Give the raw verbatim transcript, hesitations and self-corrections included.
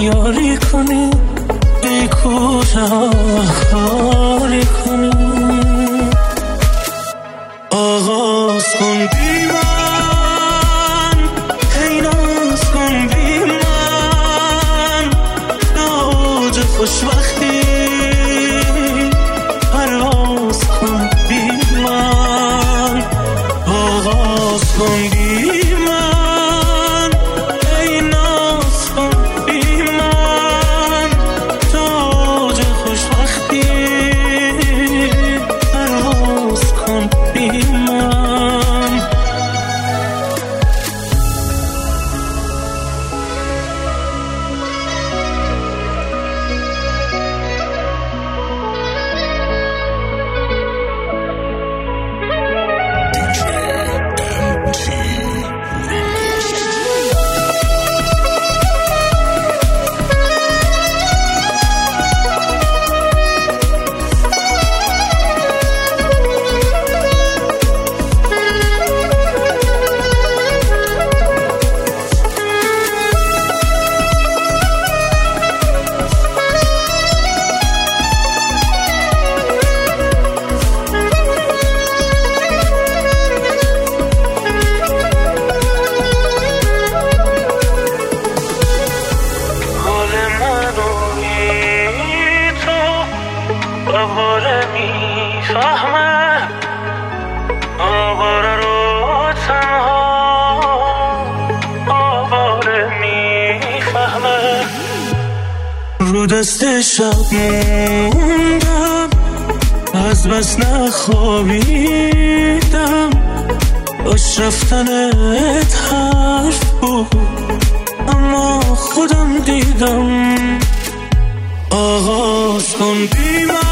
یاری کنی ای کوتاه کاری کنی آغاز کن بی من هی ناز کن بی من اوج خوشبختی پرواز کن بی من آغاز کن بی من هی ناز کن بی من اوج خوشبختی پرواز کن بی من آواره میفهمه آواره رو تنها آواره میفهمه رو دست شب موندم از بس نخوابیدم باش رفتنت حرف بود اما خودم دیدم آغاز کن بی من